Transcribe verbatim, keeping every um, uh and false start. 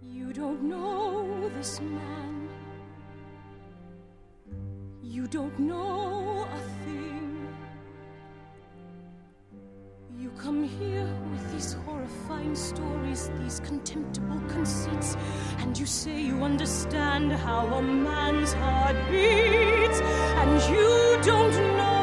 You don't know this man. You don't know a thing. You come here with these horrifying stories, these contemptible conceits, and you say you understand how a man's heart beats, and you don't know